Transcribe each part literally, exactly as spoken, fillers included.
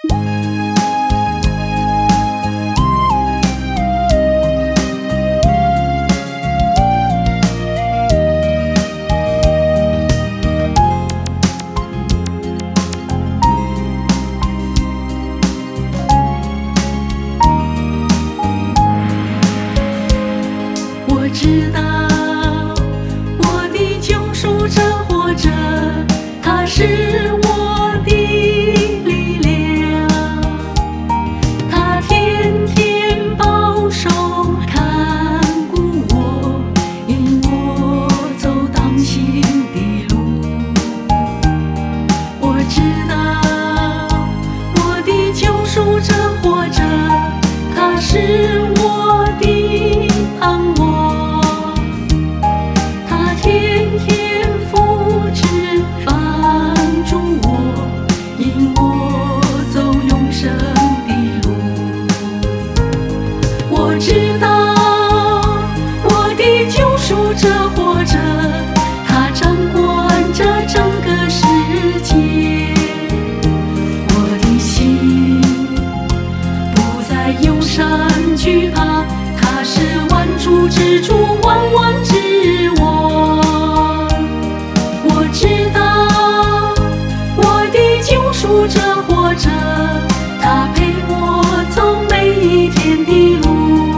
我知道我的救赎者活着，他是我的力量，他天天保守看顾我，引我走当行的路。我知道我的救赎者活着，他是我的盼望。我知道我的救赎者活着，他掌管着整个世界。我的心不再忧伤惧怕，他是万主之主，万王之王。我知道我的救赎者活着，他陪我走每一天的路。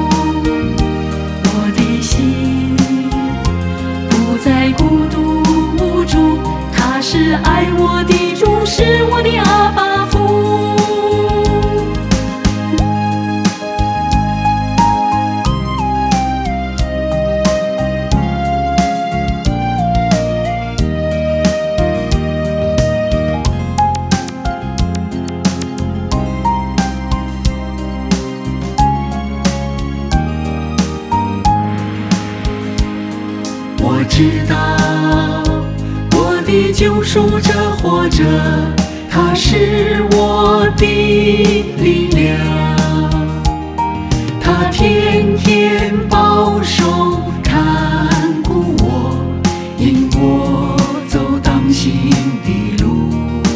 在孤独无助，他是爱我的主，是我的阿爸父。我知道我的救赎者活着，他是我的力量，他天天保守看顾我，引我走当行的路。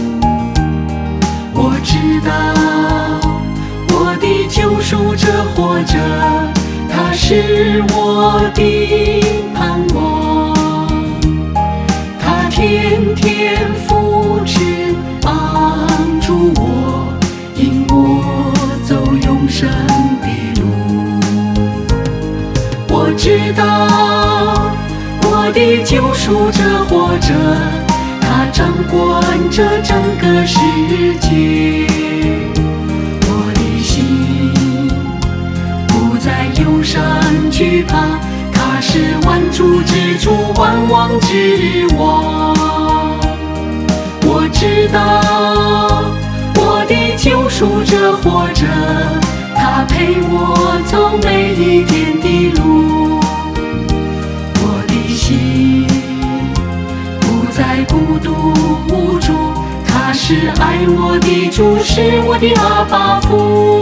我知道我的救赎者活着，他是我的盼望。天天扶持帮助我，引我走永生的路。我知道我的救赎者活着，他掌管着整个世界。我的心不再忧伤惧怕，他是万主之主，万王之王。我知道我的救赎者活着，他陪我走每一天的路。我的心不再孤独无助，他是爱我的主，是我的阿爸父。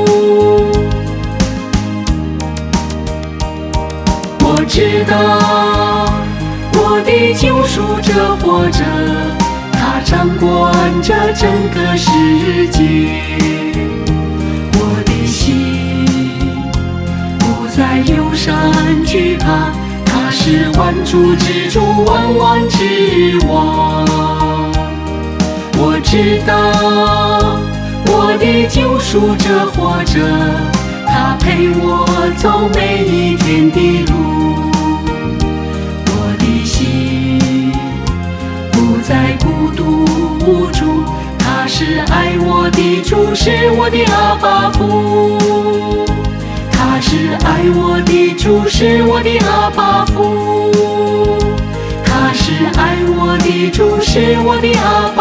我知道我的救赎者活着，他掌管着整个世界。我的心不再忧伤惧怕，他是万主之主，万王之王。我知道我的救赎者活着，他陪我走每一天的路。我的心不再孤独无助，他是爱我的主，是我的阿爸父。他是爱我的主，是我的阿爸父。他是爱我的主，是我的阿